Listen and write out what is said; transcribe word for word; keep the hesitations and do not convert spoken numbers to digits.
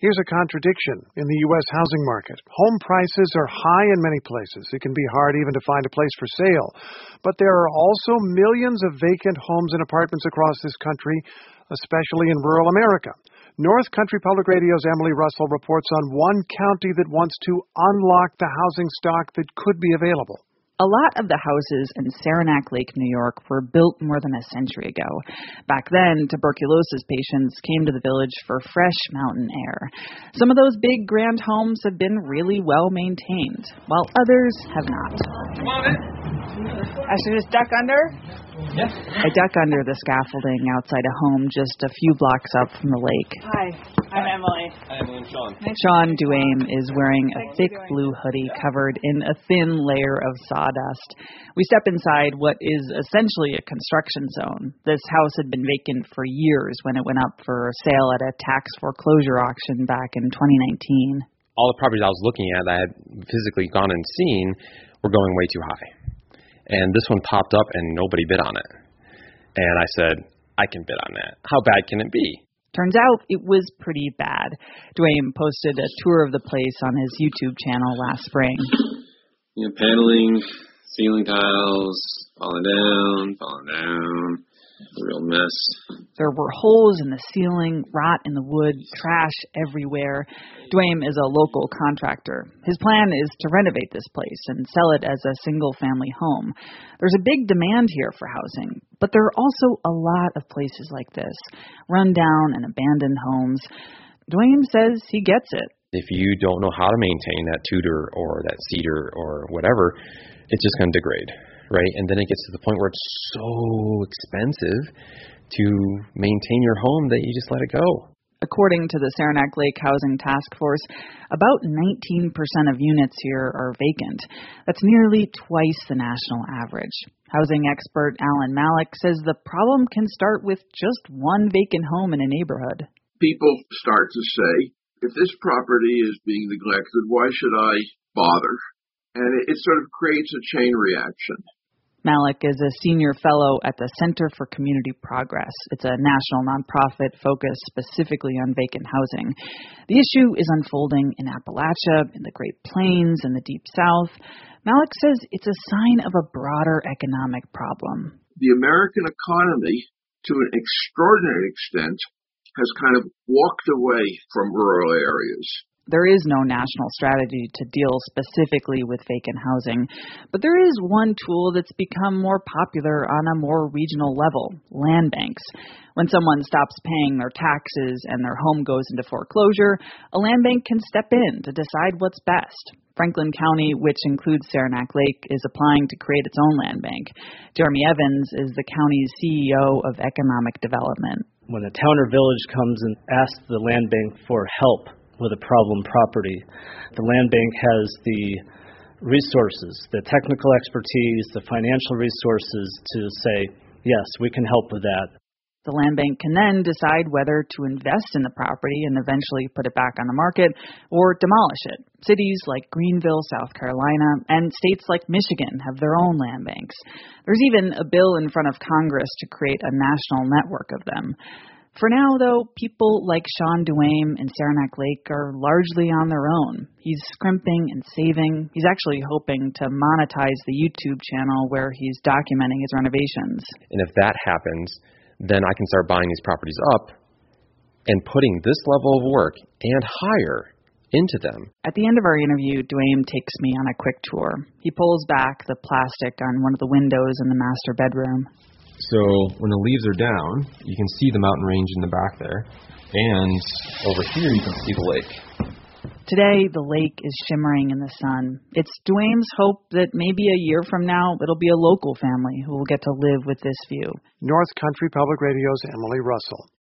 Here's a contradiction in the U S housing market. Home prices are high in many places. It can be hard even to find a place for sale. But there are also millions of vacant homes and apartments across this country, especially in rural America. North Country Public Radio's Emily Russell reports on one county that wants to unlock the housing stock that could be available. A lot of the houses in Saranac Lake, New York, were built more than a century ago. Back then, tuberculosis patients came to the village for fresh mountain air. Some of those big, grand homes have been really well maintained, while others have not. Come on in. I should just duck under? Yeah. I duck under the scaffolding outside a home just a few blocks up from the lake. Hi, I'm Emily. Hi, Emily and Sean. Sean Duane is wearing a thick blue hoodie covered in a thin layer of sawdust. We step inside what is essentially a construction zone. This house had been vacant for years when it went up for sale at a tax foreclosure auction back in twenty nineteen. All the properties I was looking at that I had physically gone and seen were going way too high. And this one popped up and nobody bid on it. And I said, I can bid on that. How bad can it be? Turns out it was pretty bad. Duane posted a tour of the place on his YouTube channel last spring. You know, paneling, ceiling tiles, falling down, falling down. A real mess. There were holes in the ceiling, rot in the wood, trash everywhere. Duane is a local contractor. His plan is to renovate this place and sell it as a single-family home. There's a big demand here for housing, but there are also a lot of places like this, run-down and abandoned homes. Duane says he gets it. If you don't know how to maintain that Tudor or that cedar or whatever, it's just going to degrade. Right? And then it gets to the point where it's so expensive to maintain your home that you just let it go. According to the Saranac Lake Housing Task Force, about nineteen percent of units here are vacant. That's nearly twice the national average. Housing expert Alan Malik says the problem can start with just one vacant home in a neighborhood. People start to say, if this property is being neglected, why should I bother? And it, it sort of creates a chain reaction. Malik is a senior fellow at the Center for Community Progress. It's a national nonprofit focused specifically on vacant housing. The issue is unfolding in Appalachia, in the Great Plains, in the Deep South. Malik says it's a sign of a broader economic problem. The American economy, to an extraordinary extent, has kind of walked away from rural areas. There is no national strategy to deal specifically with vacant housing, but there is one tool that's become more popular on a more regional level, land banks. When someone stops paying their taxes and their home goes into foreclosure, a land bank can step in to decide what's best. Franklin County, which includes Saranac Lake, is applying to create its own land bank. Jeremy Evans is the county's C E O of Economic Development. When a town or village comes and asks the land bank for help with a problem property, the land bank has the resources, the technical expertise, the financial resources to say, yes, we can help with that. The land bank can then decide whether to invest in the property and eventually put it back on the market or demolish it. Cities like Greenville, South Carolina, and states like Michigan have their own land banks. There's even a bill in front of Congress to create a national network of them. For now, though, people like Sean Duane in Saranac Lake are largely on their own. He's scrimping and saving. He's actually hoping to monetize the YouTube channel where he's documenting his renovations. And if that happens, then I can start buying these properties up and putting this level of work and higher into them. At the end of our interview, Duane takes me on a quick tour. He pulls back the plastic on one of the windows in the master bedroom. So when the leaves are down, you can see the mountain range in the back there. And over here, you can see the lake. Today, the lake is shimmering in the sun. It's Duane's hope that maybe a year from now, it'll be a local family who will get to live with this view. North Country Public Radio's Emily Russell.